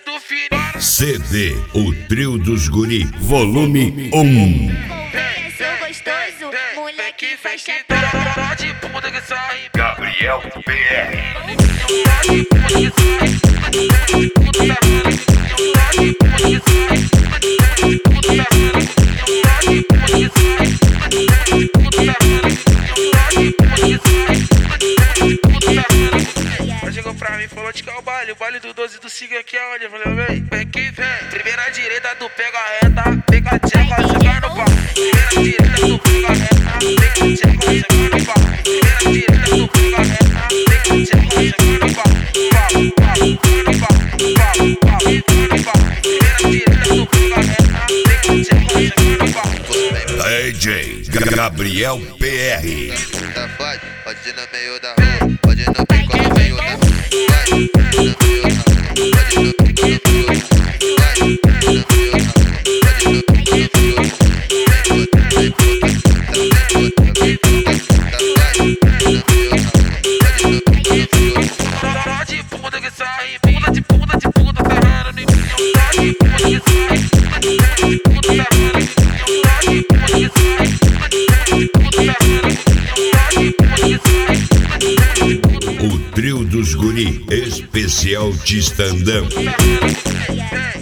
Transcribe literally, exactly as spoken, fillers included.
do filho. C D, o trio dos guri, volume um. Sou gostoso, moleque faz Tá de bunda que sai. Gabriel P R. Ela chegou pra mim e falou de que é o baile, o baile do doze do Siga aqui é onde? Eu falei, vem, vem que vem. Primeira direita, tu pega a reta, pega a tcheca, chega no pau. Primeira direita, tu pega a reta, pega a tcheca, chega no pau. Primeira direita, tu pega a reta, pega a tcheca, chega no pau. Pau, pau, no pau, pau, pau, no pau. Primeira direita, tu pega a reta, pega a tcheca, chega no pau. D J Gabriel P R. Tá fácil, pode ir no meio da rua, pode ir no pico no meio da rua, vai, no meio da rua, pode ir no pico no meio da rua, vai, no meio da rua, pode ir no pico no meio da rua, vem puta, vem puta, vem puta, vai, no meio da rua, pode ir no pico no meio da rua. Tá de bunda que sai, bunda de bunda de bunda, tá raro nem milhão. Tá de bunda que sai, bunda de bunda de bunda, tá raro nem milhão. Tá de bunda que sai, bunda de bunda de bunda, tá raro nem milhão. Tá de bunda que sai, bunda de bunda de bunda. O trio dos guri, especial de stand-up. Tá raro nem milhão.